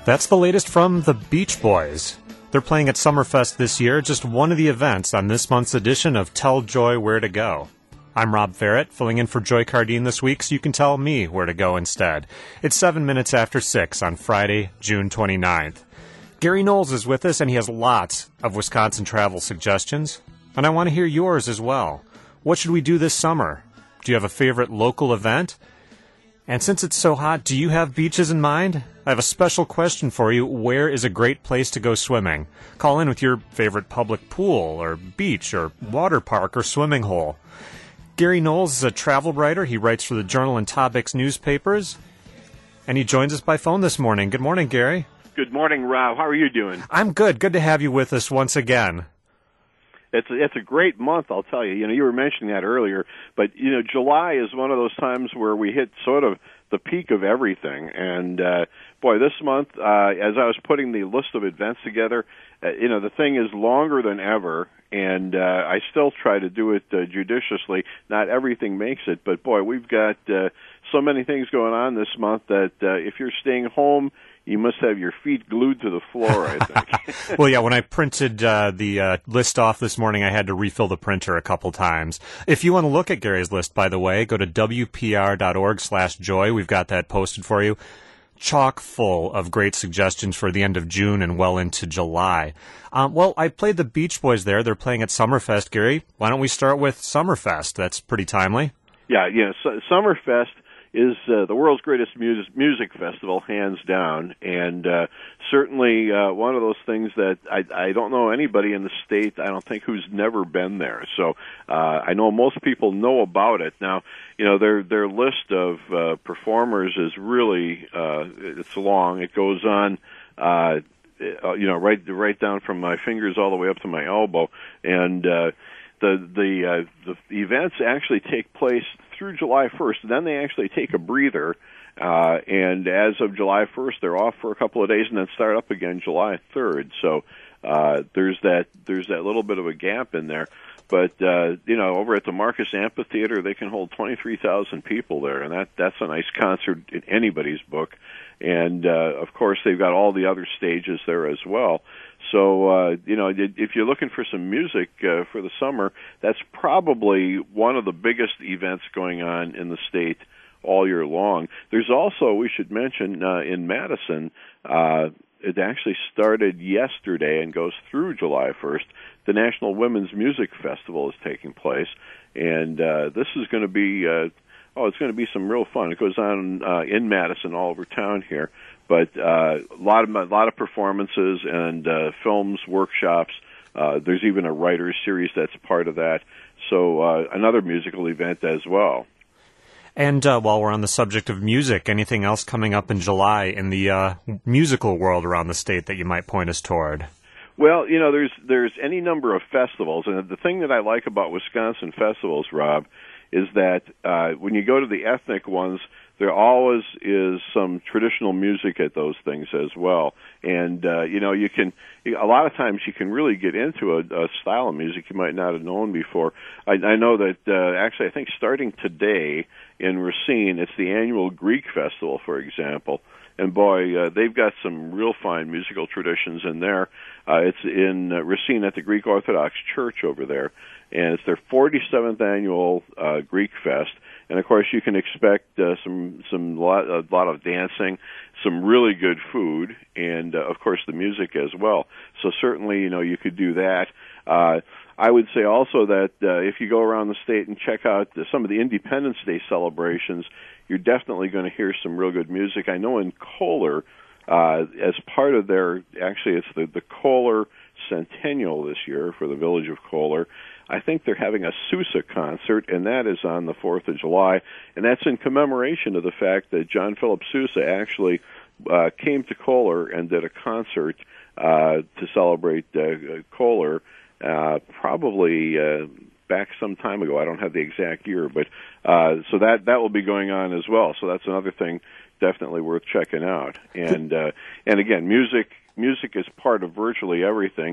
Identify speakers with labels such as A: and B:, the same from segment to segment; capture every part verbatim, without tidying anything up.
A: That's the latest from the Beach Boys. They're playing at Summerfest this year, just one of the events on this month's edition of Tell Joy Where to Go. I'm Rob Ferrett, filling in for Joy Cardine this week so you can tell me where to go instead. It's seven minutes after six on Friday, June twenty-ninth. Gary Knowles is with us, and he has lots of Wisconsin travel suggestions. And I want to hear yours as well. What should we do this summer? Do you have a favorite local event? And since it's so hot, do you have beaches in mind? I have a special question for you. Where is a great place to go swimming? Call in with your favorite public pool or beach or water park or swimming hole. Gary Knowles is a travel writer. He writes for the Journal and Topics newspapers. And he joins us by phone this morning. Good morning, Gary.
B: Good morning, Rob. How are you doing?
A: I'm good. Good to have you with us once again.
B: It's a, it's a great month, I'll tell you. You know, you were mentioning that earlier, but you know, July is one of those times where we hit sort of the peak of everything. And uh, boy, this month, uh, as I was putting the list of events together, uh, you know, the thing is longer than ever, and uh, I still try to do it uh, judiciously. Not everything makes it, but boy, we've got uh, so many things going on this month that uh, if you're staying home, you must have your feet glued to the floor, I think.
A: Well, yeah, when I printed uh, the uh, list off this morning, I had to refill the printer a couple times. If you want to look at Gary's list, by the way, go to W P R dot org slash joy. We've got that posted for you. Chock full of great suggestions for the end of June and well into July. Um, well, I played the Beach Boys there. They're playing at Summerfest, Gary. Why don't we start with Summerfest? That's pretty timely.
B: Yeah, yeah. So, Summerfest is uh, the world's greatest music, music festival, hands down, and uh, certainly uh, one of those things that I, I don't know anybody in the state, I don't think, who's never been there. So uh, I know most people know about it. Now, you know, their their list of uh, performers is really, uh, it's long. It goes on, uh, you know, right right down from my fingers all the way up to my elbow, and uh, the the uh, the events actually take place through July first. Then they actually take a breather, uh, and as of July first, they're off for a couple of days and then start up again July third. So uh, there's that there's that little bit of a gap in there. But uh, you know, over at the Marcus Amphitheater, they can hold twenty-three thousand people there, and that that's a nice concert in anybody's book. And uh, of course, they've got all the other stages there as well. So, uh, you know, if you're looking for some music uh, for the summer, that's probably one of the biggest events going on in the state all year long. There's also, we should mention, uh, in Madison, uh, it actually started yesterday and goes through July first. The National Women's Music Festival is taking place, and uh, this is going to be, uh, oh, it's going to be some real fun. It goes on uh, in Madison all over town here. But uh, a lot of a lot of performances and uh, films, workshops. Uh, there's even a writers' series that's part of that. So uh, another musical event as well.
A: And uh, while we're on the subject of music, anything else coming up in July in the uh, musical world around the state that you might point us toward?
B: Well, you know, there's there's any number of festivals, and the thing that I like about Wisconsin festivals, Rob, is that uh, when you go to the ethnic ones, there always is some traditional music at those things as well. And, uh, you know, you can, a lot of times you can really get into a, a style of music you might not have known before. I, I know that, uh, actually, I think starting today in Racine, it's the annual Greek Festival, for example. And boy, uh, they've got some real fine musical traditions in there. Uh, it's in uh, Racine at the Greek Orthodox Church over there. And it's their forty-seventh annual uh, Greek Fest. And of course, you can expect uh, some some lot, a lot of dancing, some really good food, and uh, of course the music as well. So certainly, you know, you could do that. Uh, I would say also that uh, if you go around the state and check out the, some of the Independence Day celebrations, you're definitely going to hear some real good music. I know in Kohler, uh, as part of their, actually it's the, the Kohler Centennial this year for the village of Kohler. I think they're having a Sousa concert, and that is on the fourth of July, and that's in commemoration of the fact that John Philip Sousa actually uh, came to Kohler and did a concert uh, to celebrate uh, Kohler, uh, probably uh, back some time ago. I don't have the exact year, but uh, so that that will be going on as well. So that's another thing definitely worth checking out. And uh, and again, music music is part of virtually everything.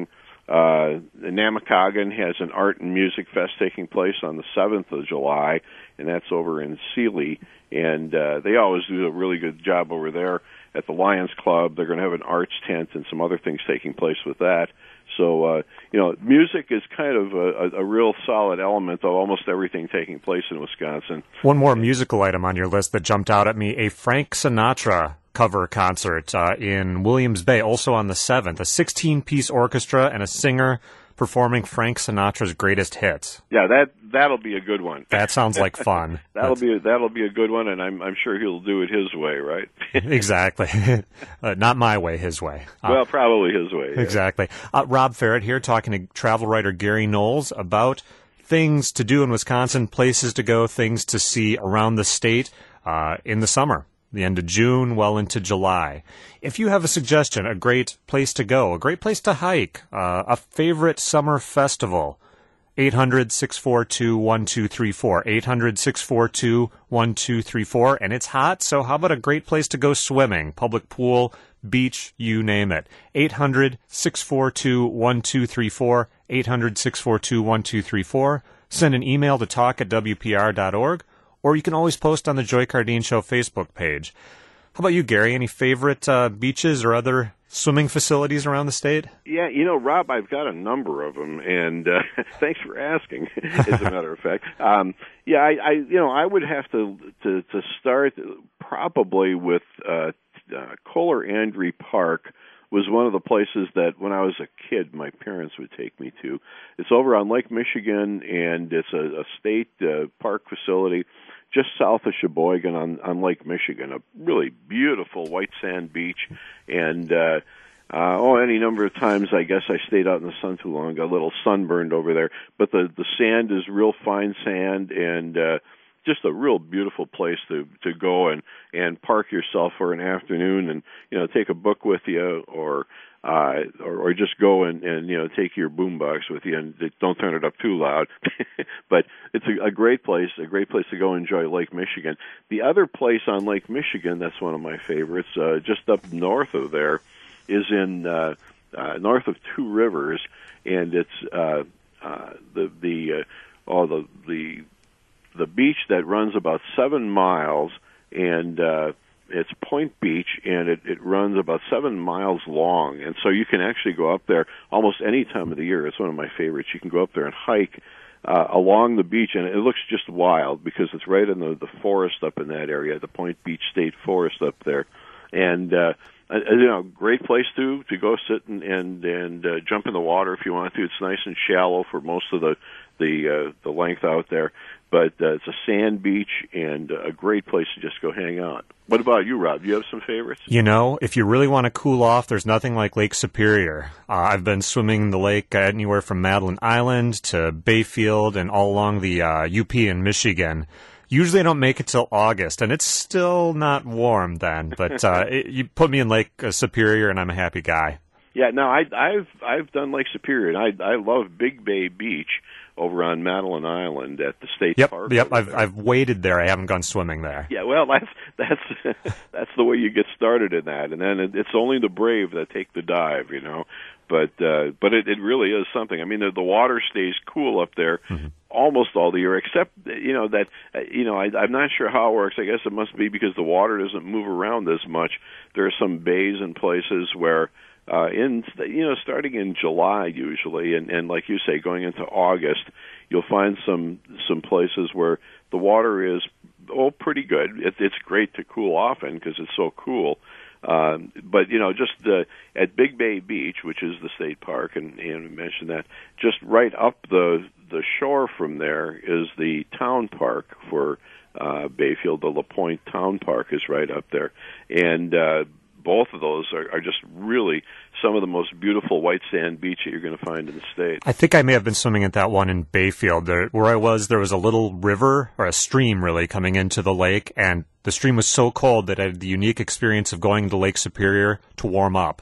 B: Uh, Namakagon has an art and music fest taking place on the seventh of July, and that's over in Sealy. And uh, they always do a really good job over there at the Lions Club. They're going to have an arts tent and some other things taking place with that. So, uh, you know, music is kind of a, a, a real solid element of almost everything taking place in Wisconsin.
A: One more musical item on your list that jumped out at me, a Frank Sinatra cover concert uh, in Williams Bay, also on the seventh, a sixteen-piece orchestra and a singer performing Frank Sinatra's greatest hits.
B: Yeah, that that'll be a good one.
A: That sounds like fun.
B: that'll That's... be a, that'll be a good one, and I'm I'm sure he'll do it his way, right?
A: Exactly, uh, not my way, his way.
B: Uh, well, probably his way. Yeah.
A: Exactly. Uh, Rob Ferret here, talking to travel writer Gary Knowles about things to do in Wisconsin, places to go, things to see around the state uh, in the summer. The end of June, well into July. If you have a suggestion, a great place to go, a great place to hike, uh, a favorite summer festival, eight hundred, six four two, one two three four, eight hundred, six four two, one two three four, and it's hot, so how about a great place to go swimming, public pool, beach, you name it. eight hundred, six four two, one two three four, eight hundred, six four two, one two three four. Send an email to talk at w p r dot org. Or you can always post on the Joy Cardeen Show Facebook page. How about you, Gary? Any favorite uh, beaches or other swimming facilities around the state?
B: Yeah, you know, Rob, I've got a number of them, and uh, thanks for asking, as a matter of fact. Um, yeah, I, I, you know, I would have to to, to start probably with uh, uh, Kohler-Andree Park. Was one of the places that when I was a kid my parents would take me to. It's over on Lake Michigan, and it's a, a state uh, park facility just south of Sheboygan on, on Lake Michigan, a really beautiful white sand beach. And, uh, uh, oh, any number of times I guess I stayed out in the sun too long, got a little sunburned over there. But the, the sand is real fine sand, and uh, just a real beautiful place to, to go and, and park yourself for an afternoon and, you know, take a book with you or uh, or, or just go and, and, you know, take your boombox with you and don't turn it up too loud. But it's a, a great place, a great place to go enjoy Lake Michigan. The other place on Lake Michigan that's one of my favorites, uh, just up north of there, is in uh, uh, north of Two Rivers, and it's uh, uh, the the uh, oh the the the beach that runs about seven miles, and uh, it's Point Beach, and it, it runs about seven miles long, and so you can actually go up there almost any time of the year. It's one of my favorites. You can go up there and hike uh, along the beach, and it looks just wild because it's right in the, the forest up in that area, the Point Beach State Forest up there, and uh, uh, you know, great place to to go sit and and, and uh, jump in the water if you want to. It's nice and shallow for most of the the uh, the length out there. But uh, it's a sand beach and a great place to just go hang out. What about you, Rob? Do you have some favorites?
A: You know, if you really want to cool off, there's nothing like Lake Superior. Uh, I've been swimming the lake uh, anywhere from Madeline Island to Bayfield and all along the uh, U P in Michigan. Usually I don't make it till August, and it's still not warm then. But uh, it, you put me in Lake uh, Superior, and I'm a happy guy.
B: Yeah, no, I, I've I've done Lake Superior, and I I love Big Bay Beach over on Madeline Island at the state
A: yep,
B: park.
A: Yep, I've
B: there.
A: I've waded there. I haven't gone swimming there.
B: Yeah, well, that's that's that's the way you get started in that, and then it, it's only the brave that take the dive, you know. But uh, but it, it really is something. I mean, the, the water stays cool up there mm-hmm. almost all the year, except you know that uh, you know I, I'm not sure how it works. I guess it must be because the water doesn't move around as much. There are some bays and places where. Uh, in you know, starting in July usually, and, and like you say, going into August, you'll find some some places where the water is oh pretty good. It, it's great to cool off in because it's so cool. Um, but you know, just uh, at Big Bay Beach, which is the state park, and and we mentioned that, just right up the the shore from there is the town park for uh, Bayfield. The La Pointe Town Park is right up there, and uh, both of those are, are just really some of the most beautiful white sand beach that you're going to find in the state.
A: I think I may have been swimming at that one in Bayfield. There, where I was, there was a little river, or a stream really, coming into the lake, and the stream was so cold that I had the unique experience of going to Lake Superior to warm up.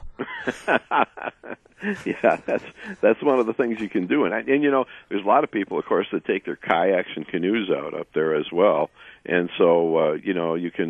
B: Yeah, that's that's one of the things you can do. And, and, you know, there's a lot of people, of course, that take their kayaks and canoes out up there as well. And so, uh, you know, you can...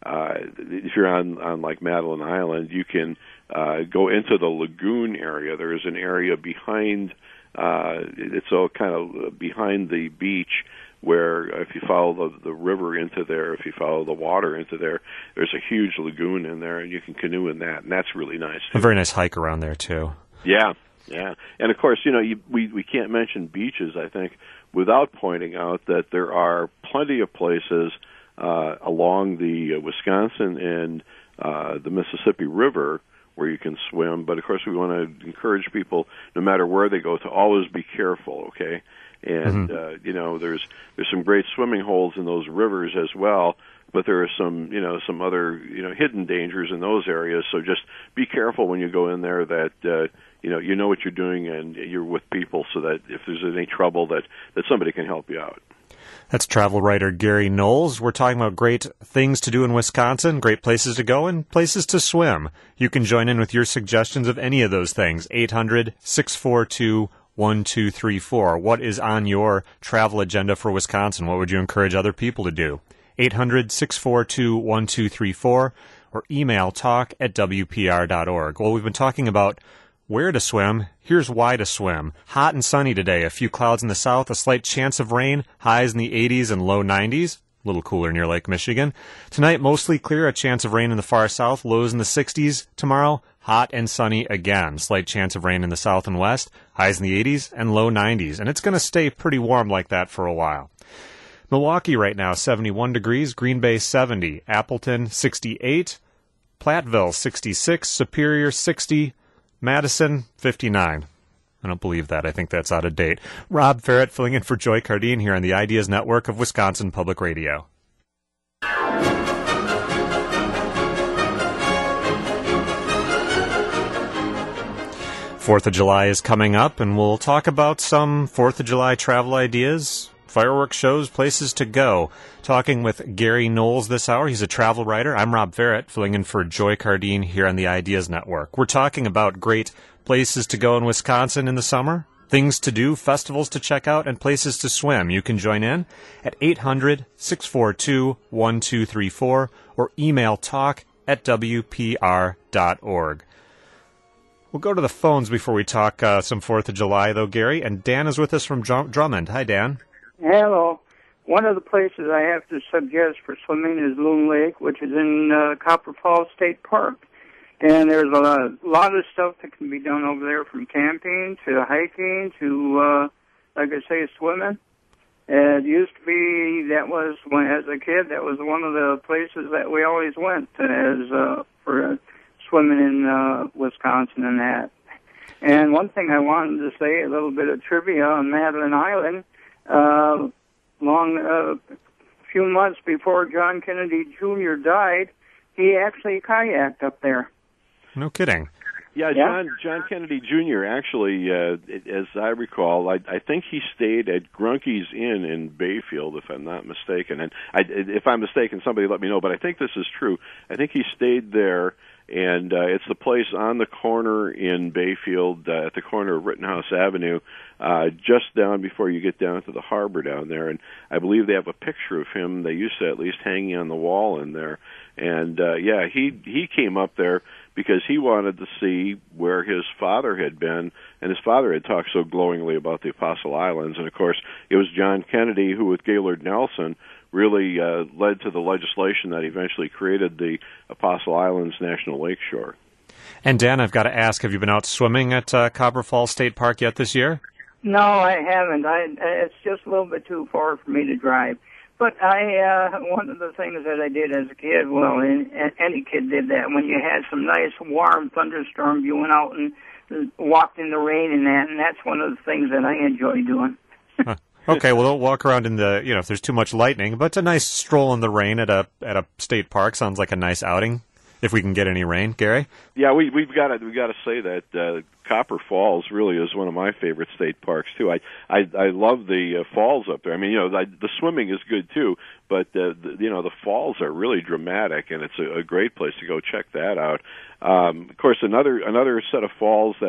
B: uh, if you're on, on like Madeline Island, you can uh, go into the lagoon area. There is an area behind, uh, it's all kind of behind the beach, where if you follow the, the river into there, if you follow the water into there, there's a huge lagoon in there, and you can canoe in that, and that's really nice, too.
A: A very nice hike around there, too.
B: Yeah, yeah. And, of course, you know, you, we, we can't mention beaches, I think, without pointing out that there are plenty of places uh, along the uh, Wisconsin and uh, the Mississippi River where you can swim. But, of course, we want to encourage people, no matter where they go, to always be careful, okay? And, mm-hmm. uh, you know, there's there's some great swimming holes in those rivers as well, but there are some, you know, some other, you know, hidden dangers in those areas. So just be careful when you go in there that, uh, you know, you know what you're doing and you're with people so that if there's any trouble that, that somebody can help you out.
A: That's travel writer Gary Knowles. We're talking about great things to do in Wisconsin, great places to go, and places to swim. You can join in with your suggestions of any of those things. eight hundred, six four two, one two three four. What is on your travel agenda for Wisconsin? What would you encourage other people to do? eight hundred, six four two, one two three four or email talk at w p r dot org. Well, we've been talking about where to swim. Here's why to swim. Hot and sunny today. A few clouds in the south, a slight chance of rain, highs in the eighties and low nineties. A little cooler near Lake Michigan. Tonight, mostly clear, a chance of rain in the far south, lows in the sixties. Tomorrow, hot and sunny again. Slight chance of rain in the south and west, highs in the eighties and low nineties. And it's going to stay pretty warm like that for a while. Milwaukee right now, seventy-one degrees. Green Bay, seventy. Appleton, sixty-eight. Platteville, sixty-six. Superior, sixty. Madison, fifty-nine. I don't believe that. I think that's out of date. Rob Ferret filling in for Joy Cardine here on the Ideas Network of Wisconsin Public Radio. Fourth of July is coming up, and we'll talk about some Fourth of July travel ideas, fireworks shows, places to go. Talking with Gary Knowles this hour. He's a travel writer. I'm Rob Ferret, filling in for Joy Cardine here on the Ideas Network. We're talking about great places to go in Wisconsin in the summer, things to do, festivals to check out, and places to swim. You can join in at eight hundred, six four two, one two three four or email talk at w p r dot org. We'll go to the phones before we talk uh, some Fourth of July, though, Gary. And Dan is with us from Drum- Drummond. Hi, Dan.
C: Hello. One of the places I have to suggest for swimming is Loon Lake, which is in uh, Copper Falls State Park. And there's a lot, a lot of stuff that can be done over there, from camping to hiking to, uh, like I say, swimming. It used to be, that was, when as a kid, that was one of the places that we always went as uh, for uh, swimming in uh, Wisconsin and that. And one thing I wanted to say, a little bit of trivia on Madeline Island. Uh, long, a uh, few months before John Kennedy Junior died, he actually kayaked up there.
A: No kidding.
B: Yeah, John John Kennedy Junior actually, uh, as I recall, I, I think he stayed at Grunke's Inn in Bayfield, if I'm not mistaken. And I, if I'm mistaken, somebody let me know. But I think this is true. I think he stayed there, and uh, it's the place on the corner in Bayfield, uh, at the corner of Rittenhouse Avenue, uh, just down before you get down to the harbor down there. And I believe they have a picture of him. They used to at least hanging on the wall in there. And uh, yeah, he he came up there because he wanted to see where his father had been, and his father had talked so glowingly about the Apostle Islands. And of course, it was John Kennedy who, with Gaylord Nelson, really uh, led to the legislation that eventually created the Apostle Islands National Lakeshore.
A: And Dan, I've got to ask, have you been out swimming at uh, Copper Falls State Park yet this year?
C: No, I haven't. I, it's just a little bit too far for me to drive. But I, uh, one of the things that I did as a kid, well, and, and any kid did that, when you had some nice warm thunderstorms, you went out and walked in the rain and that, and that's one of the things that I enjoy doing.
A: Huh. Okay, well, don't walk around in the, you know, if there's too much lightning, but a nice stroll in the rain at a at a state park sounds like a nice outing, if we can get any rain. Gary?
B: Yeah, we, we've got to, we've got to say that uh, Copper Falls really is one of my favorite state parks, too. I I, I love the uh, falls up there. I mean, you know, I, the swimming is good, too, but, uh, the, you know, the falls are really dramatic, and it's a, a great place to go check that out. Um, of course, another another set of falls that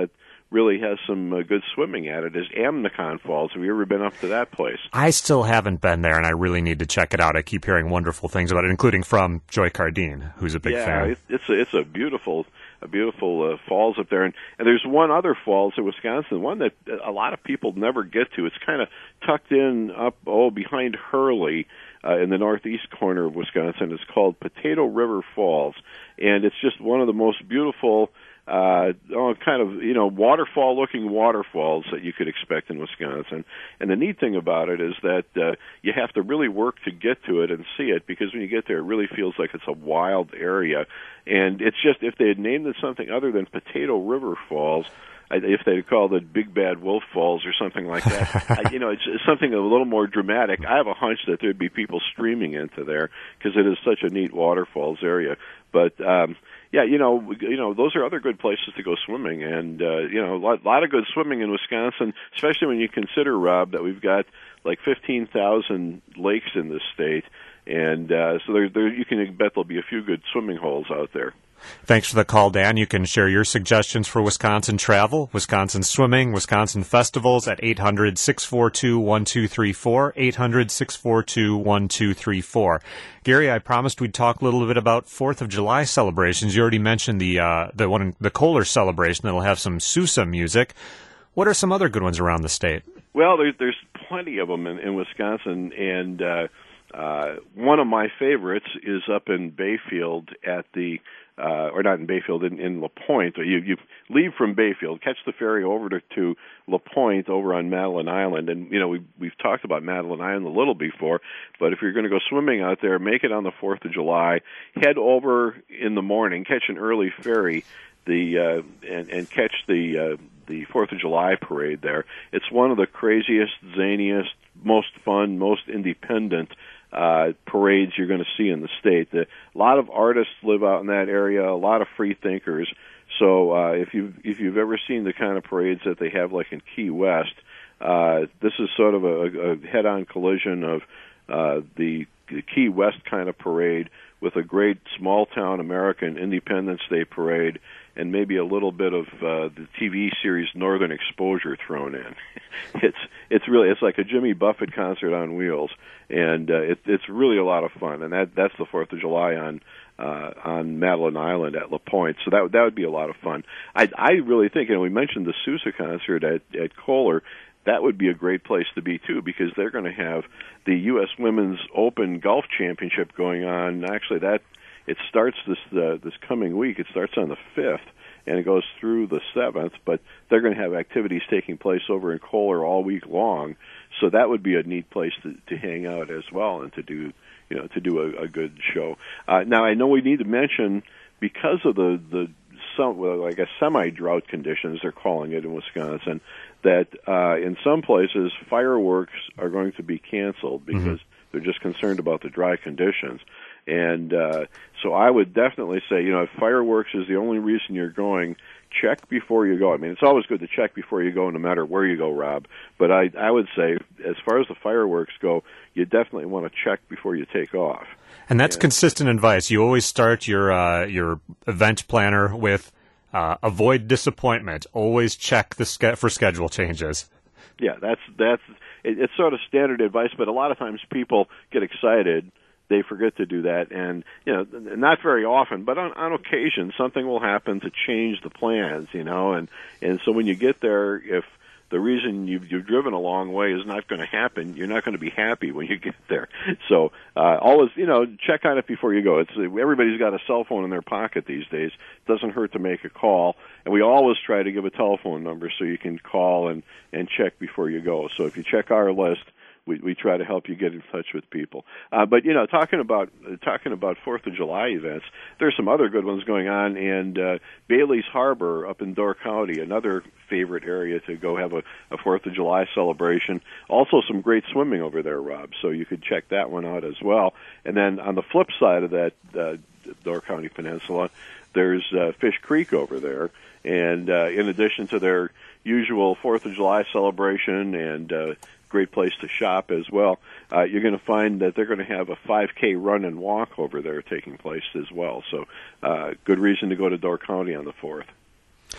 B: really has some uh, good swimming at it is Amnicon Falls. Have you ever been up to that place?
A: I still haven't been there, and I really need to check it out. I keep hearing wonderful things about it, including from Joy Cardine, who's a big
B: yeah,
A: fan.
B: Yeah, it's a, it's a beautiful a beautiful uh, falls up there. And, and there's one other falls in Wisconsin, one that a lot of people never get to. It's kind of tucked in up, oh, behind Hurley uh, in the northeast corner of Wisconsin. It's called Potato River Falls, and it's just one of the most beautiful Uh, oh, kind of, you know, waterfall-looking waterfalls that you could expect in Wisconsin. And the neat thing about it is that uh, you have to really work to get to it and see it, because when you get there, it really feels like it's a wild area. And it's just, if they had named it something other than Potato River Falls, I, if they had called it Big Bad Wolf Falls or something like that, I, you know, it's, it's something a little more dramatic. I have a hunch that there'd be people streaming into there because it is such a neat waterfalls area. But um, yeah, you know, you know, those are other good places to go swimming, and uh, you know, a lot, lot of good swimming in Wisconsin, especially when you consider, Rob, that we've got like fifteen thousand lakes in this state, and uh, so there, there, you can bet there'll be a few good swimming holes out there.
A: Thanks for the call, Dan. You can share your suggestions for Wisconsin travel, Wisconsin swimming, Wisconsin festivals at eight hundred, six four two, one two three four, eight hundred, six four two, one two three four. Gary, I promised we'd talk a little bit about fourth of July celebrations. You already mentioned the uh, the one in, the Kohler celebration that'll have some Sousa music. What are some other good ones around the state?
B: Well, there's, there's plenty of them in, in Wisconsin, and uh, uh, one of my favorites is up in Bayfield at the Uh, or not in Bayfield, in, in La Pointe. You, you leave from Bayfield, catch the ferry over to, to La Pointe over on Madeline Island. And, you know, we, we've talked about Madeline Island a little before, but if you're going to go swimming out there, make it on the fourth of July. Head over in the morning, catch an early ferry, the uh, and, and catch the uh, the fourth of July parade there. It's one of the craziest, zaniest, most fun, most independent Uh, parades you're going to see in the state. The, a lot of artists live out in that area, a lot of free thinkers. So uh, if you if you've ever seen the kind of parades that they have like in Key West, uh, this is sort of a, a head-on collision of uh, the, the Key West kind of parade with a great small-town American Independence Day parade, and maybe a little bit of uh, the T V series Northern Exposure thrown in. It's it's really it's like a Jimmy Buffett concert on wheels, and uh, it, it's really a lot of fun. And that that's the Fourth of July on uh, on Madeline Island at La Pointe. So that that would be a lot of fun. I I really think, and we mentioned the Sousa concert at at Kohler. That would be a great place to be, too, because they're going to have the U S Women's Open Golf Championship going on. Actually, that it starts this uh, this coming week. It starts on the fifth, and it goes through the seventh, but they're going to have activities taking place over in Kohler all week long. So that would be a neat place to, to hang out as well and to do, you know, to do a, a good show. Uh, now, I know we need to mention, because of the, the some, well, I guess semi-drought conditions, they're calling it in Wisconsin, that uh, in some places fireworks are going to be canceled because mm-hmm. they're just concerned about the dry conditions. And uh, so I would definitely say, you know, if fireworks is the only reason you're going, check before you go. I mean, it's always good to check before you go, no matter where you go, Rob. But I, I would say, as far as the fireworks go, you definitely want to check before you take off.
A: And that's
B: and,
A: consistent advice. You always start your uh, your event planner with uh, avoid disappointment. Always check the ske- for schedule changes.
B: Yeah, that's that's it, it's sort of standard advice. But a lot of times people get excited. They forget to do that, and you know, not very often, but on, on occasion, something will happen to change the plans. You know, and and so when you get there, if the reason you've, you've driven a long way is not going to happen, you're not going to be happy when you get there. So uh, always, you know, check on it before you go. It's everybody's got a cell phone in their pocket these days. It doesn't hurt to make a call, and we always try to give a telephone number so you can call and and check before you go. So if you check our list, We, we try to help you get in touch with people. Uh, but, you know, talking about uh, talking about fourth of July events, there's some other good ones going on. And uh, Bailey's Harbor up in Door County, another favorite area to go have a, a fourth of July celebration. Also some great swimming over there, Rob, so you could check that one out as well. And then on the flip side of that uh, Door County Peninsula, there's uh, Fish Creek over there. And uh, in addition to their usual fourth of July celebration and uh, great place to shop as well, uh, you're going to find that they're going to have a five K run and walk over there taking place as well. So uh, good reason to go to Door County on the fourth.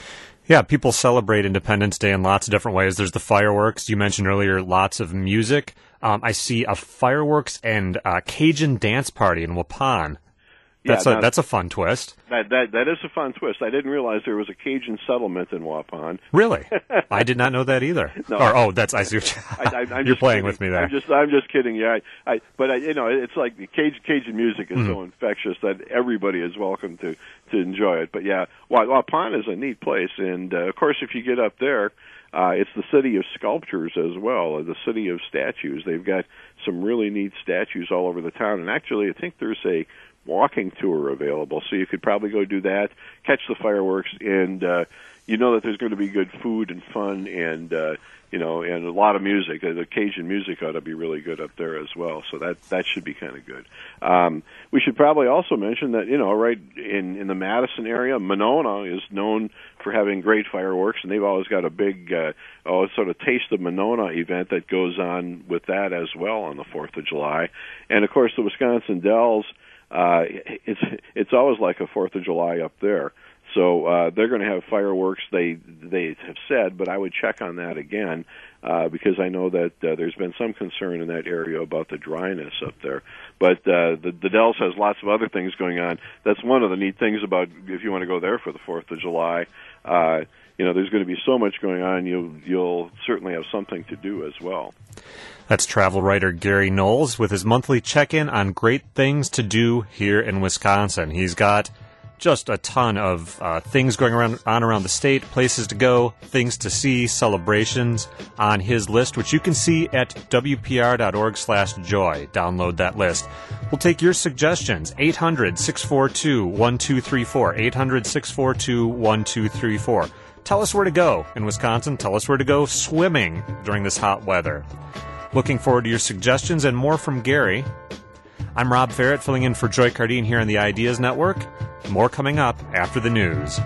A: Yeah, people celebrate Independence Day in lots of different ways. There's the fireworks. You mentioned earlier lots of music. Um, I see a fireworks and uh, Cajun dance party in Waupun. That's
B: yeah,
A: a
B: now,
A: that's a fun twist.
B: That that that is a fun twist. I didn't realize there was a Cajun settlement in Waupun.
A: Really? I did not know that either.
B: No.
A: Or oh, that's I see. What
B: I, I, I'm
A: you're
B: just
A: playing
B: kidding.
A: with me there.
B: I'm just I'm just kidding. Yeah, I, I but I, you know, it's like the Cajun, Cajun music is
A: Mm.
B: so infectious that everybody is welcome to to enjoy it. But yeah, Waupun is a neat place, and uh, of course, if you get up there. Uh, it's the city of sculptures as well, the city of statues. They've got some really neat statues all over the town, and actually I think there's a walking tour available, so you could probably go do that, catch the fireworks, and uh, you know that there's going to be good food and fun and, uh, you know, and a lot of music. The Cajun music ought to be really good up there as well, so that, that should be kind of good. Um, we should probably also mention that, you know, right in, in the Madison area, Monona is known for having great fireworks, and they've always got a big, uh, oh, sort of Taste of Monona event that goes on with that as well on the fourth of July. And, of course, the Wisconsin Dells, uh, it's it's always like a fourth of July up there. So uh, they're going to have fireworks, they they have said, but I would check on that again uh, because I know that uh, there's been some concern in that area about the dryness up there. But uh, the, the Dells has lots of other things going on. That's one of the neat things about if you want to go there for the fourth of July. Uh, you know, there's going to be so much going on, you'll, you'll certainly have something to do as well.
A: That's travel writer Gary Knowles with his monthly check-in on great things to do here in Wisconsin. He's got just a ton of uh, things going around on around the state, places to go, things to see, celebrations on his list, which you can see at w p r dot org slash joy. Download that list. We'll take your suggestions. eight hundred, six four two, one two three four. eight hundred, six four two, one two three four. Tell us where to go in Wisconsin. Tell us where to go swimming during this hot weather. Looking forward to your suggestions and more from Gary. I'm Rob Ferret, filling in for Joy Cardine here on the Ideas Network. More coming up after the news.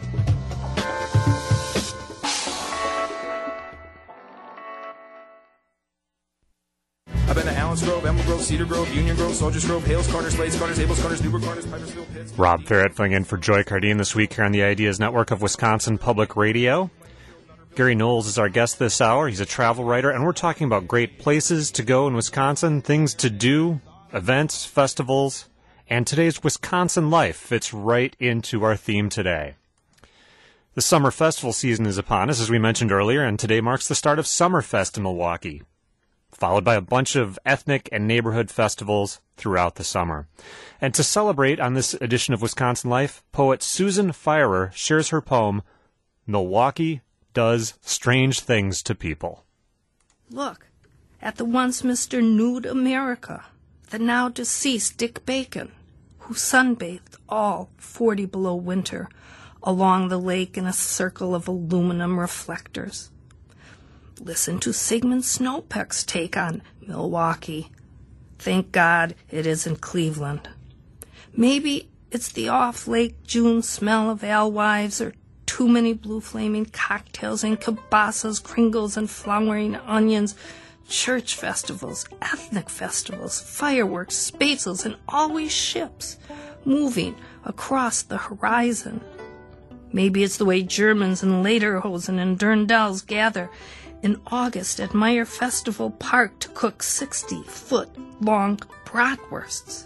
D: I've been to Allen's Grove, Emerald Grove, Cedar Grove, Union Grove, Soldiers Grove, Hales, Carter, Slades, Carters, Abels, Carters, Newburgh, Carters, Pipersville, Pitts.
A: Rob Ferret filling in for Joy Cardine this week here on the Ideas Network of Wisconsin Public Radio. Gary Knowles is our guest this hour. He's a travel writer, and we're talking about great places to go in Wisconsin, things to do, events, festivals, and today's Wisconsin Life fits right into our theme today. The summer festival season is upon us, as we mentioned earlier, and today marks the start of Summerfest in Milwaukee, followed by a bunch of ethnic and neighborhood festivals throughout the summer. And to celebrate on this edition of Wisconsin Life, poet Susan Fierer shares her poem, Milwaukee Does Strange Things to People.
E: Look at the once Mister Nude America, the now deceased Dick Bacon, who sunbathed all forty below winter along the lake in a circle of aluminum reflectors. Listen to Sigmund Snowpeck's take on Milwaukee. Thank God it isn't Cleveland. Maybe it's the off-lake June smell of alewives or too many blue flaming cocktails and kielbasa's, kringles, and flowering onions, church festivals, ethnic festivals, fireworks, spacels, and always ships moving across the horizon. Maybe it's the way Germans and Lederhosen and Dirndls gather in August at Meyer Festival Park to cook sixty-foot-long bratwursts.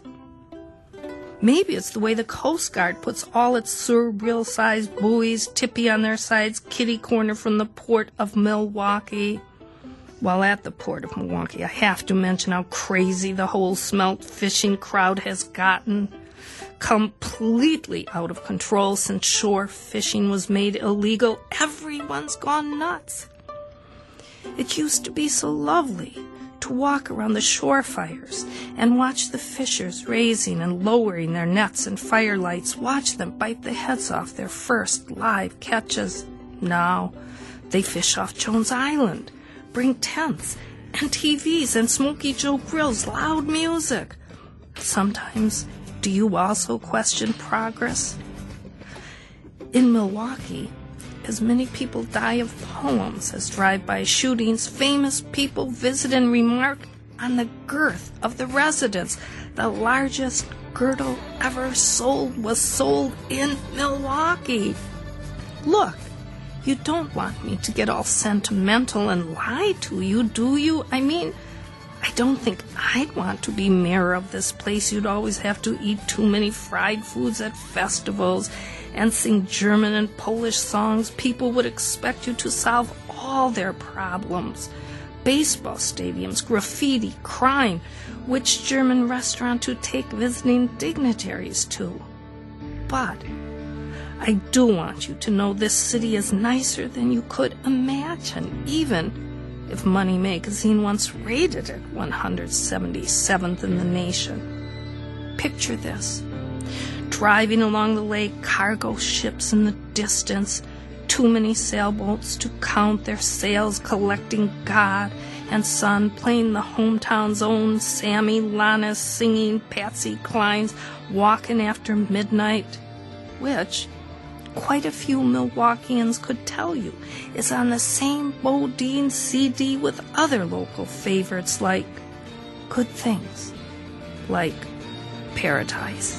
E: Maybe it's the way the Coast Guard puts all its surreal-sized buoys, tippy on their sides, kitty corner from the port of Milwaukee. While at the port of Milwaukee, I have to mention how crazy the whole smelt fishing crowd has gotten. Completely out of control since shore fishing was made illegal. Everyone's gone nuts. It used to be so lovely to walk around the shore fires and watch the fishers raising and lowering their nets and firelights, watch them bite the heads off their first live catches. Now they fish off Jones Island, bring tents and T Vs and Smoky Joe grills, loud music. Sometimes, do you also question progress? In Milwaukee, as many people die of poems as drive-by shootings, famous people visit and remark on the girth of the residents. The largest girdle ever sold was sold in Milwaukee. Look You don't want me to get all sentimental and lie to you, do you? I mean, I don't think I'd want to be mayor of this place. You'd always have to eat too many fried foods at festivals and sing German and Polish songs. People would expect you to solve all their problems. Baseball stadiums, graffiti, crime. Which German restaurant to take visiting dignitaries to? But I do want you to know this city is nicer than you could imagine, even if Money Magazine once rated it one hundred seventy-seventh in the nation. Picture this. Driving along the lake, cargo ships in the distance, too many sailboats to count their sails, collecting God and Son, playing the hometown's own Sammy Lannis, singing Patsy Cline's Walkin' After Midnight, which quite a few Milwaukeeans could tell you is on the same Bodine C D with other local favorites like Good Things, like Paradise.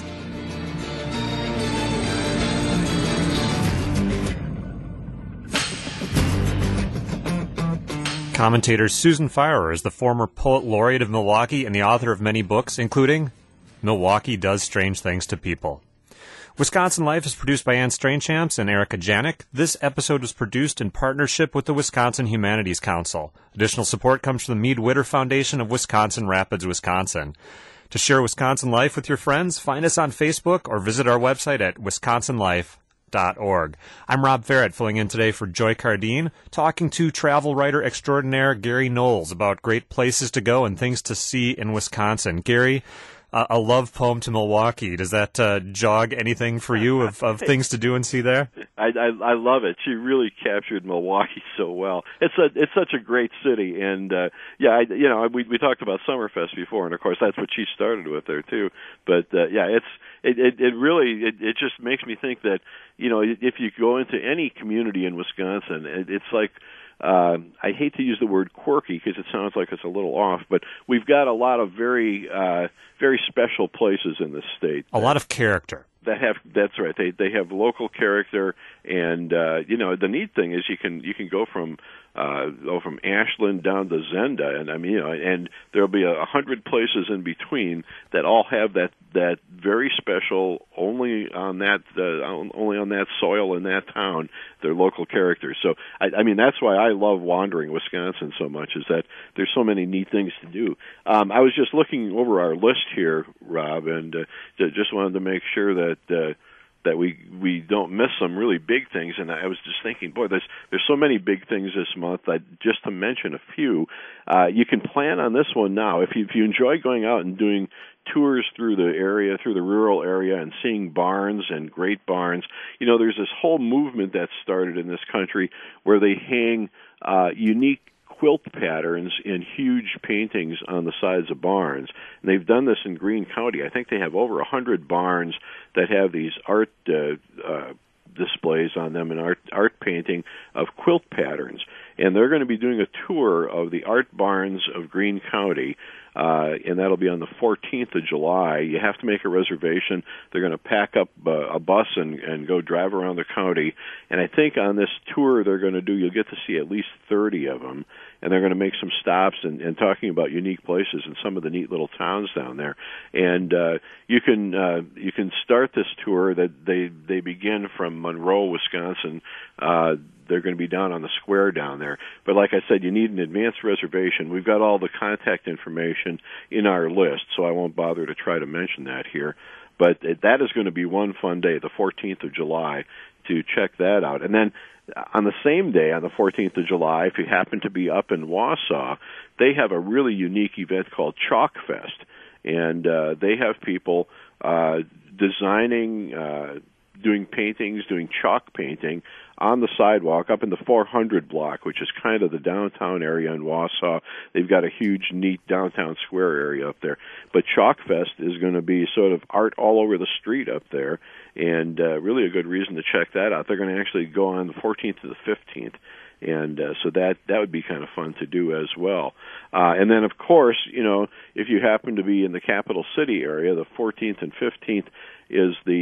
A: Commentator Susan Fierer is the former poet laureate of Milwaukee and the author of many books, including Milwaukee Does Strange Things to People. Wisconsin Life is produced by Ann Strainchamps and Erica Janik. This episode was produced in partnership with the Wisconsin Humanities Council. Additional support comes from the Mead Witter Foundation of Wisconsin Rapids, Wisconsin. To share Wisconsin Life with your friends, find us on Facebook or visit our website at wisconsin life dot org. I'm Rob Ferret, filling in today for Joy Cardine, talking to travel writer extraordinaire Gary Knowles about great places to go and things to see in Wisconsin. Gary, uh, a love poem to Milwaukee. Does that uh, jog anything for you of, of things to do and see there?
B: I, I I love it. She really captured Milwaukee so well. It's a it's such a great city, and uh, yeah, I, you know, we we talked about Summerfest before, and of course that's what she started with there too. But uh, yeah, it's it it, it really it, it just makes me think that, you know, if you go into any community in Wisconsin, it, it's like, uh, I hate to use the word quirky because it sounds like it's a little off, but we've got a lot of very, uh, very special places in this state.
A: A lot of character.
B: That have that's right. They they have local character, and uh, you know, the neat thing is you can you can go from uh, go from Ashland down to Zenda, and I mean, you know, and there'll be a hundred places in between that all have that that very special, only on that uh, only on that soil in that town, their local characters. So I, I mean, that's why I love wandering Wisconsin so much, is that there's so many neat things to do. Um, I was just looking over our list here, Rob, and uh, just wanted to make sure that. Uh, that we we don't miss some really big things, and I was just thinking, boy, there's there's so many big things this month. I, just to mention a few, uh, you can plan on this one now. If you if you enjoy going out and doing tours through the area, through the rural area, and seeing barns and great barns, you know, there's this whole movement that's started in this country where they hang uh, unique quilt patterns in huge paintings on the sides of barns. And they've done this in Greene County. I think they have over a hundred barns that have these art uh, uh, displays on them and art art painting of quilt patterns. And they're going to be doing a tour of the art barns of Greene County, uh, and that'll be on the fourteenth of July. You have to make a reservation. They're going to pack up uh, a bus and, and go drive around the county. And I think on this tour they're going to do, you'll get to see at least thirty of them. And they're going to make some stops and, and talking about unique places and some of the neat little towns down there. And uh, you can uh, you can start this tour. That they they begin from Monroe, Wisconsin. Uh, they're going to be down on the square down there. But like I said, you need an advanced reservation. We've got all the contact information in our list, so I won't bother to try to mention that here. But that is going to be one fun day, the fourteenth of July, to check that out. And then on the same day, on the fourteenth of July, if you happen to be up in Wausau, they have a really unique event called Chalk Fest. And uh, they have people uh, designing, uh, doing paintings, doing chalk painting on the sidewalk up in the four hundred block, which is kind of the downtown area in Wausau. They've got a huge, neat downtown square area up there. But Chalk Fest is going to be sort of art all over the street up there, and uh, really a good reason to check that out. They're going to actually go on the fourteenth to the fifteenth, and uh, so that that would be kind of fun to do as well. Uh, and then, of course, you know, if you happen to be in the capital city area, the fourteenth and fifteenth is the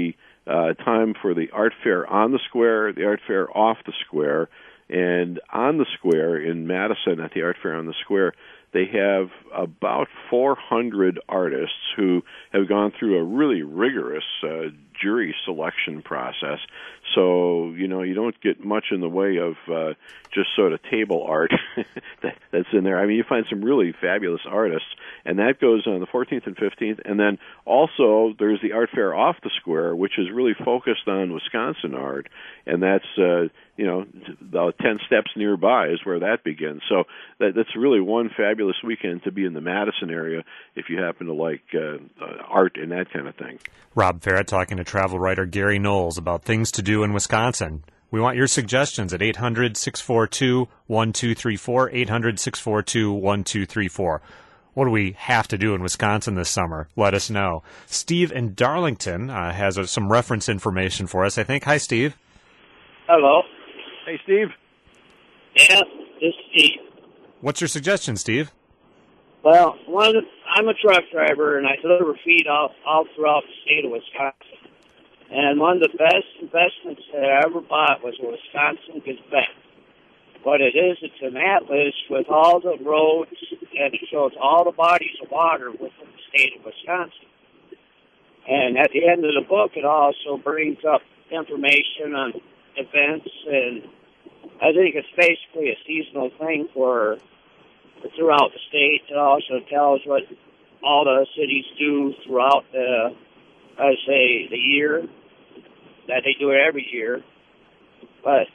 B: uh, time for the art fair on the square, the art fair off the square. And on the square in Madison, at the art fair on the square, they have about four hundred artists who have gone through a really rigorous uh, jury selection process. So, you know, you don't get much in the way of uh, just sort of table art that, that's in there. I mean, you find some really fabulous artists, and that goes on the fourteenth and fifteenth. And then also there's the art fair off the square, which is really focused on Wisconsin art, and that's, uh, you know, the ten steps nearby is where that begins. So that, that's really one fabulous weekend to be in the Madison area if you happen to like uh, uh, art and that kind of thing.
A: Rob Ferret talking to travel writer Gary Knowles about things to do in Wisconsin. We want your suggestions at eight hundred, six four two, one two three four, eight hundred, six four two, one two three four. What do we have to do in Wisconsin this summer? Let us know. Steve in Darlington uh, has uh, some reference information for us, I think. Hi, Steve.
F: Hello.
B: Hey, Steve.
F: Yeah, this is Steve.
A: What's your suggestion, Steve?
F: Well, one of the, I'm a truck driver, and I deliver feed all, all throughout the state of Wisconsin. And one of the best investments that I ever bought was a Wisconsin Gazette. What it is, it's an atlas with all the roads, and it shows all the bodies of water within the state of Wisconsin. And at the end of the book, it also brings up information on events, and I think it's basically a seasonal thing for throughout the state. It also tells what all the cities do throughout the, I say, the year, that they do it every year. But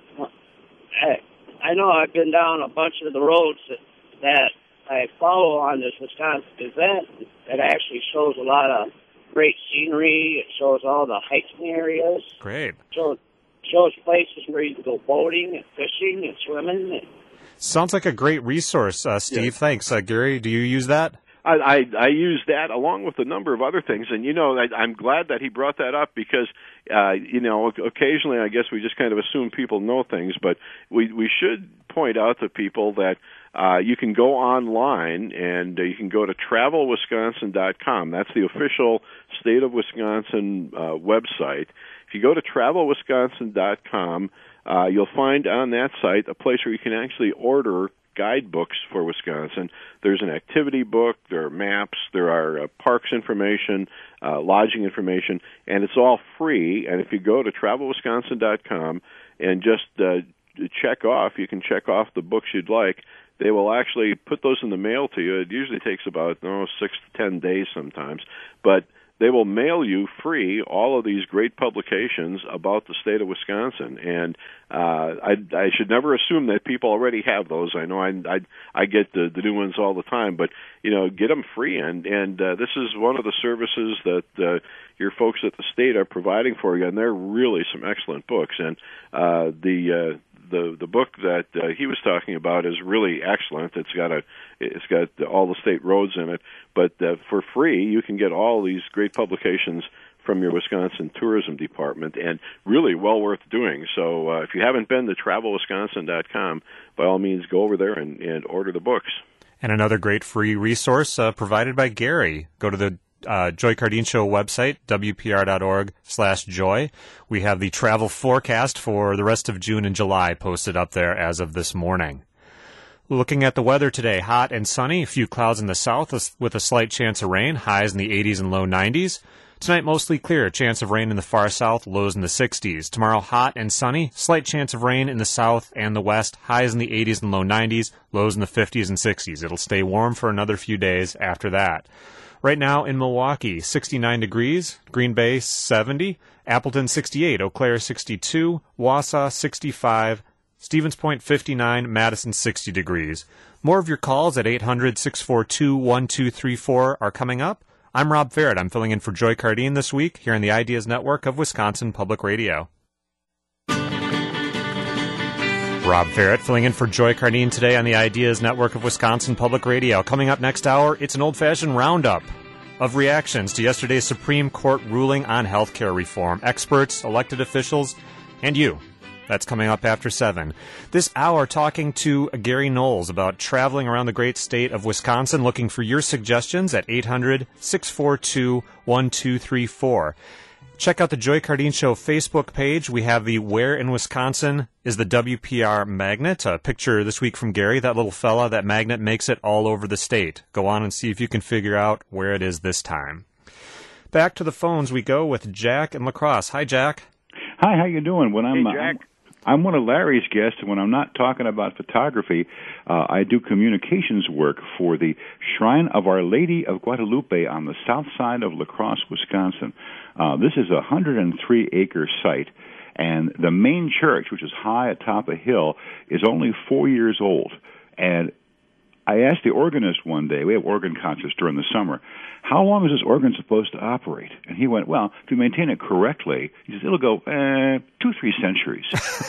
F: I, I know I've been down a bunch of the roads that, that I follow on this Wisconsin Gazette that actually shows a lot of great scenery. It shows all the hiking areas.
A: Great.
F: So shows places where you can go boating and fishing and swimming. And
A: Sounds like a great resource, uh, Steve.
B: Yeah.
A: Thanks. Uh, Gary, do you use that?
B: I, I, I use that along with a number of other things, and you know, I, I'm glad that he brought that up because, uh, you know, occasionally I guess we just kind of assume people know things, but we we should point out to people that uh, you can go online and uh, you can go to travel wisconsin dot com. That's the official state of Wisconsin uh, website. If you go to travel wisconsin dot com, uh, you'll find on that site a place where you can actually order guidebooks for Wisconsin. There's an activity book, there are maps, there are uh, parks information, uh, lodging information, and it's all free. And if you go to travel wisconsin dot com and just uh, check off, you can check off the books you'd like. They will actually put those in the mail to you. It usually takes about oh, six to ten days sometimes, but they will mail you free all of these great publications about the state of Wisconsin. And uh, I, I should never assume that people already have those. I know I I, I get the, the new ones all the time, but you know, get them free. And and uh, this is one of the services that uh, your folks at the state are providing for you, and they're really some excellent books. And uh, the uh, the the book that uh, he was talking about is really excellent. It's got a it's got all the state roads in it, but uh, for free you can get all these great publications from your Wisconsin Tourism Department, and really well worth doing. So uh, if you haven't been to travel wisconsin dot com, by all means go over there and, and order the books.
A: And another great free resource uh, provided by Gary. Go to the Uh, Joy Cardine Show website, w p r dot org slash joy. We have the travel forecast for the rest of June and July posted up there as of this morning. Looking at the weather today, hot and sunny, a few clouds in the south with a slight chance of rain, highs in the eighties and low nineties. Tonight, mostly clear, chance of rain in the far south, lows in the sixties. Tomorrow, hot and sunny, slight chance of rain in the south and the west, highs in the eighties and low nineties, lows in the fifties and sixties. It'll stay warm for another few days after that. Right now in Milwaukee, sixty-nine degrees, Green Bay seventy, Appleton sixty-eight, Eau Claire sixty-two, Wausau sixty-five, Stevens Point fifty-nine, Madison sixty degrees. More of your calls at eight hundred, six four two, one two three four are coming up. I'm Rob Ferret. I'm filling in for Joy Cardine this week here on the Ideas Network of Wisconsin Public Radio. Rob Ferret filling in for Joy Cardine today on the Ideas Network of Wisconsin Public Radio. Coming up next hour, it's an old-fashioned roundup of reactions to yesterday's Supreme Court ruling on health care reform. Experts, elected officials, and you. That's coming up after seven. This hour, talking to Gary Knowles about traveling around the great state of Wisconsin, looking for your suggestions at eight hundred, six four two, one two three four. Check out the Joy Cardine Show Facebook page. We have the Where in Wisconsin is the W P R magnet. A picture this week from Gary, that little fella. That magnet makes it all over the state. Go on and see if you can figure out where it is this time. Back to the phones we go with Jack in La Crosse. Hi, Jack.
G: Hi, how you doing? When I'm,
B: hey, Jack.
G: I'm I'm one of Larry's guests, and when I'm not talking about photography, uh, I do communications work for the Shrine of Our Lady of Guadalupe on the south side of La Crosse, Wisconsin. Uh, this is a one hundred three acre site, and the main church, which is high atop a hill, is only four years old. And I asked the organist one day, we have organ concerts during the summer, how long is this organ supposed to operate? And he went, well, if you maintain it correctly, he says, it'll go eh, two, three centuries.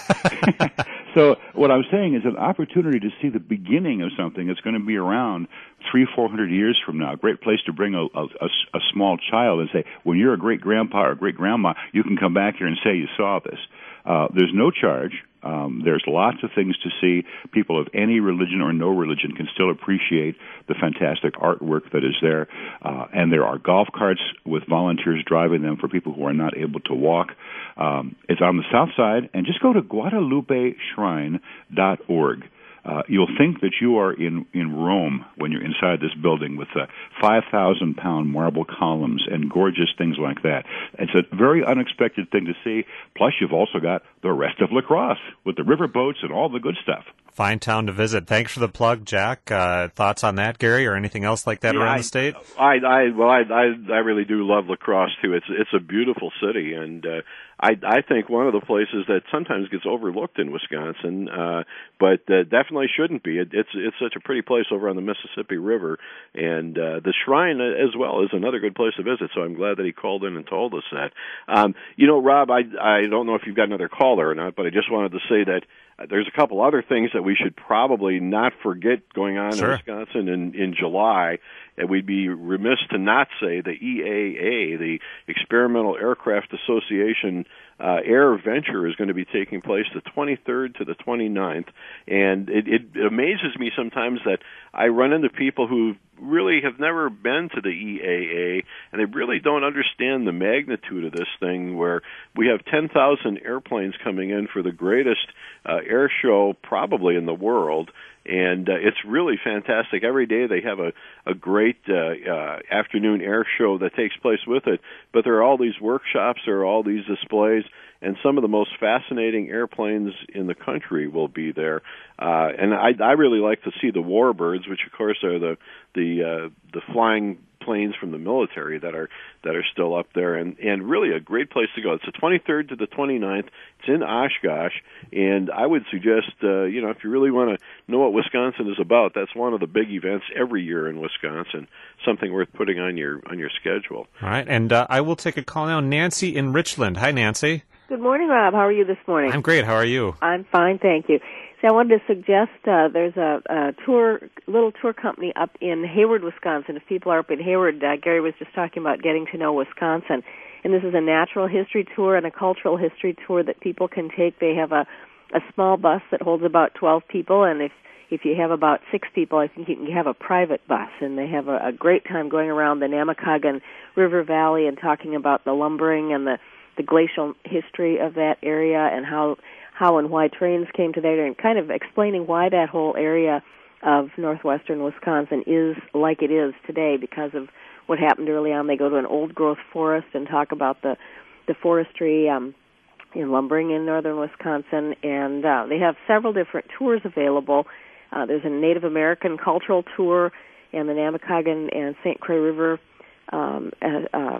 G: So what I'm saying is an opportunity to see the beginning of something that's going to be around three, four hundred years from now. A great place to bring a, a, a small child and say, when you're a great-grandpa or great-grandma, you can come back here and say you saw this. Uh, there's no charge. Um, there's lots of things to see. People of any religion or no religion can still appreciate the fantastic artwork that is there. Uh, and there are golf carts with volunteers driving them for people who are not able to walk. Um, it's on the south side, and just go to guadalupe shrine dot org. Uh, you'll think that you are in, in Rome when you're inside this building with uh, five thousand pound marble columns and gorgeous things like that. It's a very unexpected thing to see. Plus, you've also got the rest of La Crosse with the river boats and all the good stuff.
A: Fine town to visit. Thanks for the plug, Jack. Uh, thoughts on that, Gary, or anything else like that
B: yeah,
A: around
B: I,
A: the state?
B: I, I, well, I, I, I really do love La Crosse too. It's, it's a beautiful city, and uh, I, I think one of the places that sometimes gets overlooked in Wisconsin, uh, but uh, definitely shouldn't be. It, it's, it's such a pretty place over on the Mississippi River, and uh, the shrine as well is another good place to visit. So I'm glad that he called in and told us that. Um, you know, Rob, I, I don't know if you've got another caller or not, but I just wanted to say that there's a couple other things that we should probably not forget going on
A: sure.
B: in Wisconsin in, in July, and we'd be remiss to not say the E A A, the Experimental Aircraft Association uh, Air Venture, is going to be taking place the twenty-third to the twenty-ninth, and it, it amazes me sometimes that I run into people who really have never been to the E A A, and they really don't understand the magnitude of this thing, where we have ten thousand airplanes coming in for the greatest uh, air show probably in the world, and uh, it's really fantastic. Every day they have a, a great uh, uh, afternoon air show that takes place with it, but there are all these workshops, there are all these displays, and some of the most fascinating airplanes in the country will be there. Uh, and I, I really like to see the Warbirds, which of course are the the uh, the flying planes from the military that are that are still up there, and, and really a great place to go. It's the twenty-third to the twenty-ninth. It's in Oshkosh, and I would suggest, uh, you know, if you really want to know what Wisconsin is about, that's one of the big events every year in Wisconsin. Something worth putting on your on your schedule.
A: All right, and uh, I will take a call now. Nancy in Richland. Hi, Nancy.
H: Good morning, Rob. How are you this morning?
A: I'm great. How are you?
H: I'm fine, thank you. So I wanted to suggest uh, there's a, a tour, little tour company up in Hayward, Wisconsin. If people are up in Hayward, uh, Gary was just talking about getting to know Wisconsin. And this is a natural history tour and a cultural history tour that people can take. They have a, a small bus that holds about twelve people, and if if you have about six people, I think you can have a private bus. And they have a, a great time going around the Namakagon River Valley and talking about the lumbering and the the glacial history of that area and how how and why trains came to there, and kind of explaining why that whole area of northwestern Wisconsin is like it is today because of what happened early on. They go to an old-growth forest and talk about the, the forestry um, in lumbering in northern Wisconsin, and uh, they have several different tours available. Uh, there's a Native American cultural tour and the Namakagon and Saint Croix River, um, uh, uh,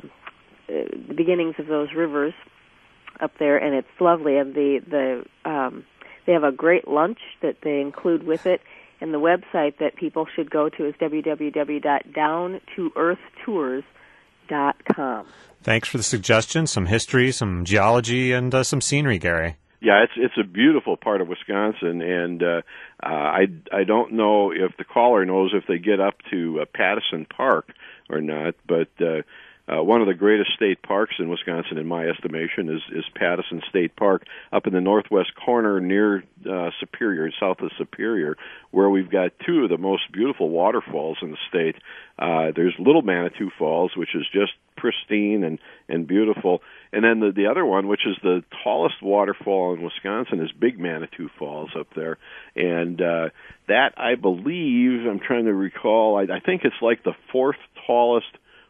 H: the beginnings of those rivers up there, and it's lovely. And the the um, they have a great lunch that they include with it, and the website that people should go to is w w w dot down to earth tours dot com.
A: Thanks for the suggestion. Some history, some geology, and uh, some scenery, Gary.
B: Yeah, it's it's a beautiful part of Wisconsin, and uh, uh, I I don't know if the caller knows if they get up to uh, Pattison Park or not, but. Uh, uh, one of the greatest state parks in Wisconsin, in my estimation, is, is Pattison State Park up in the northwest corner near uh, Superior, south of Superior, where we've got two of the most beautiful waterfalls in the state. Uh, there's Little Manitou Falls, which is just pristine and, and beautiful. And then the, the other one, which is the tallest waterfall in Wisconsin, is Big Manitou Falls up there. And uh, that, I believe, I'm trying to recall, I, I think it's like the fourth tallest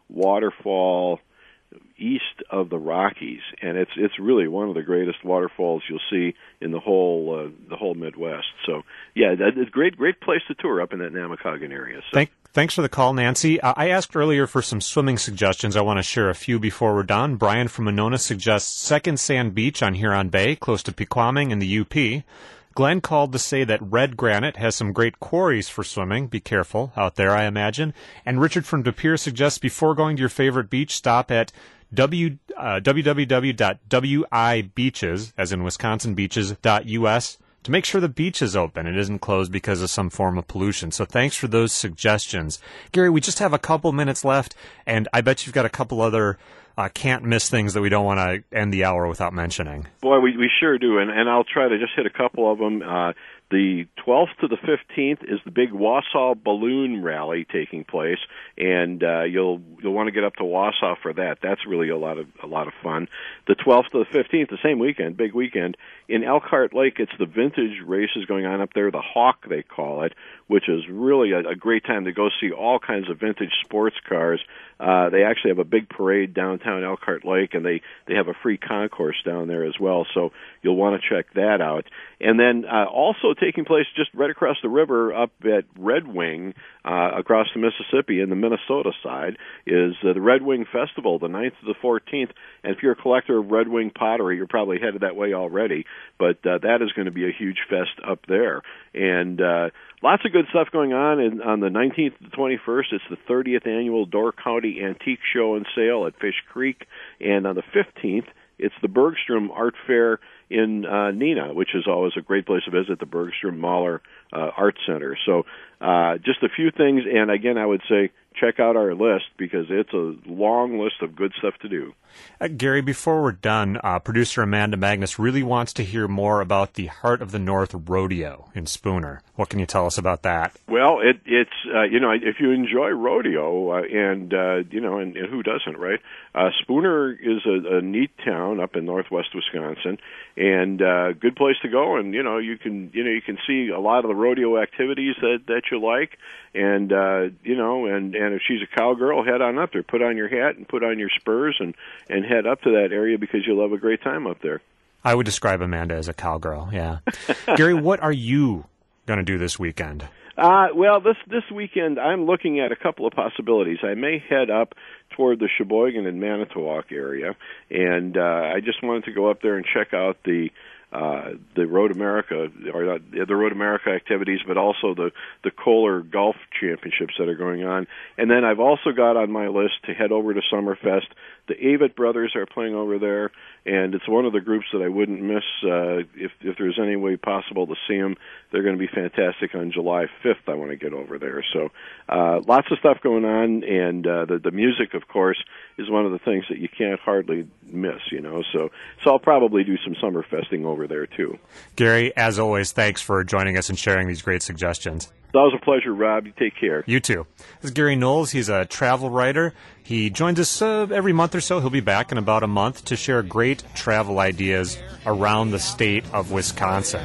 B: waterfall east of the Rockies, and it's it's really one of the greatest waterfalls you'll see in the whole uh, the whole Midwest. So yeah, that, it's a great great place to tour up in that Namakagon area. So.
A: Thank, thanks for the call, Nancy. Uh, I asked earlier for some swimming suggestions. I want to share a few before we're done. Brian from Monona suggests Second Sand Beach on Huron Bay, close to Pequaming in the U P. Glenn called to say that Red Granite has some great quarries for swimming. Be careful out there, I imagine. And Richard from De Pere suggests before going to your favorite beach, stop at w, uh, w w w dot w i beaches, as in Wisconsin beaches, dot u s, to make sure the beach is open. It isn't closed because of some form of pollution. So thanks for those suggestions. Gary, we just have a couple minutes left, and I bet you've got a couple other Uh, can't miss things that we don't want to end the hour without mentioning.
B: Boy, we, we sure do, and, and I'll try to just hit a couple of them. Uh, the twelfth to the fifteenth is the big Wausau Balloon Rally taking place, and uh, you'll you'll want to get up to Wausau for that. That's really a lot of a lot of fun. The twelfth to the fifteenth, the same weekend, big weekend in Elkhart Lake. It's the vintage races going on up there, the Hawk they call it, which is really a, a great time to go see all kinds of vintage sports cars. Uh, they actually have a big parade downtown Elkhart Lake, and they, they have a free concourse down there as well, so you'll want to check that out. And then uh, also taking place just right across the river up at Red Wing, uh, across the Mississippi in the Minnesota side, is uh, the Red Wing Festival, the ninth to the fourteenth. And if you're a collector of Red Wing pottery, you're probably headed that way already, but uh, that is going to be a huge fest up there. And uh, lots of good stuff going on. And on the nineteenth to the twenty-first, it's the thirtieth annual Door County Antique Show and Sale at Fish Creek. And on the fifteenth, it's the Bergstrom Art Fair in uh, Neenah, which is always a great place to visit, the Bergstrom Mahler uh, Art Center. So uh, just a few things, and again, I would say check out our list because it's a long list of good stuff to do.
A: Uh, Gary, before we're done, uh, producer Amanda Magnus really wants to hear more about the Heart of the North Rodeo in Spooner. What can you tell us about that?
B: Well, it, it's, uh, you know, if you enjoy rodeo, uh, and, uh, you know, and, and who doesn't, right? Uh, Spooner is a, a neat town up in northwest Wisconsin, and uh, good place to go. And, you know, you can, you know, you can see a lot of the rodeo activities that, that you like. And, uh, you know, and, and if she's a cowgirl, head on up there. Put on your hat and put on your spurs and, and head up to that area because you'll have a great time up there.
A: I would describe Amanda as a cowgirl, yeah. Gary, what are you going to do this weekend?
B: Uh, well, this this weekend I'm looking at a couple of possibilities. I may head up toward the Sheboygan and Manitowoc area, and uh, I just wanted to go up there and check out the uh, the Road America or the Road America activities, but also the the Kohler Golf Championships that are going on. And then I've also got on my list to head over to Summerfest. The Avett brothers are playing over there, and it's one of the groups that I wouldn't miss uh, if if there's any way possible to see them. They're going to be fantastic on July fifth. I want to get over there. So uh, lots of stuff going on, and uh, the the music, of course, is one of the things that you can't hardly miss. You know, so so I'll probably do some Summerfesting over there too.
A: Gary, as always, thanks for joining us and sharing these great suggestions.
B: That was a pleasure, Rob. You take care.
A: You too. This is Gary Knowles. He's a travel writer. He joins us uh, every month or so. He'll be back in about a month to share great travel ideas around the state of Wisconsin.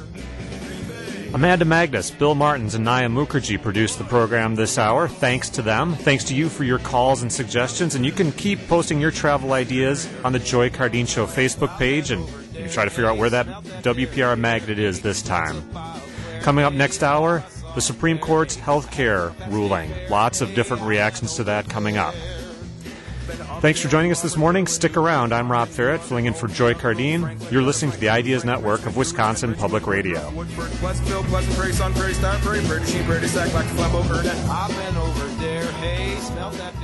A: Amanda Magnus, Bill Martins, and Naya Mukherjee produced the program this hour. Thanks to them. Thanks to you for your calls and suggestions. And you can keep posting your travel ideas on the Joy Cardine Show Facebook page, and you can try to figure out where that W P R magnet is this time. Coming up next hour, the Supreme Court's health care ruling. Lots of different reactions to that coming up. Thanks for joining us this morning. Stick around. I'm Rob Ferret, filling in for Joy Cardine. You're listening to the Ideas Network of Wisconsin Public Radio.
D: Woodford, Pleasantville, Pleasant Prairie, Sun Prairie, Star Prairie, Prairie to Sheep, Prairie to Sack, like to Flambeau, Burnett. I've been over there, hey, smell that.